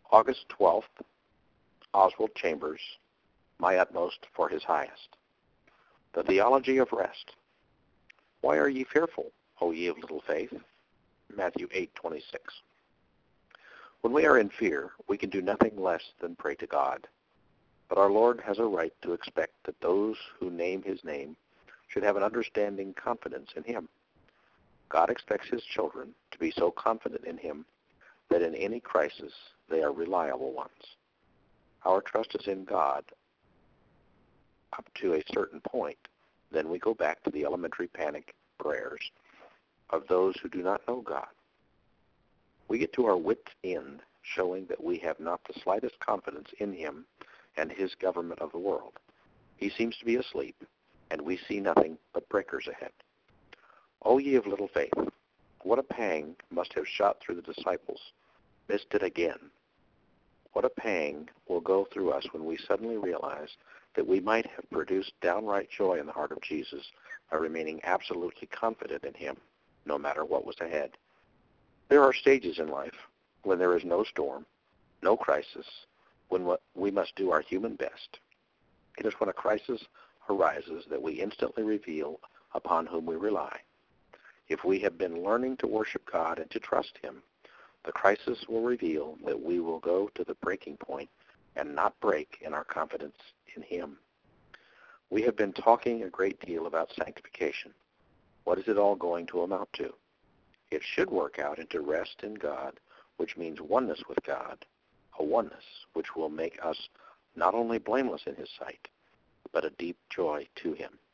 August 12th, Oswald Chambers, My Utmost for His Highest. The Theology of Rest. Why are ye fearful, O ye of little faith? Matthew 8:26. When we are in fear, we can do nothing less than pray to God. But our Lord has a right to expect that those who name His name should have an understanding confidence in Him. God expects His children to be so confident in Him that in any crisis they are reliable ones. Our trust is in God up to a certain point. Then we go back to the elementary panic prayers of those who do not know God. We get to our wit's end, showing that we have not the slightest confidence in Him and His government of the world. He seems to be asleep, and we see nothing but breakers ahead. O ye of little faith, what a pang must have shot through the disciples. Missed it again. What a pang will go through us when we suddenly realize that we might have produced downright joy in the heart of Jesus by remaining absolutely confident in Him, no matter what was ahead. There are stages in life when there is no storm, no crisis, when we must do our human best. It is when a crisis arises that we instantly reveal upon whom we rely. If we have been learning to worship God and to trust Him, the crisis will reveal that we will go to the breaking point and not break in our confidence in Him. We have been talking a great deal about sanctification. What is it all going to amount to? It should work out into rest in God, which means oneness with God, a oneness which will make us not only blameless in His sight, but a deep joy to Him.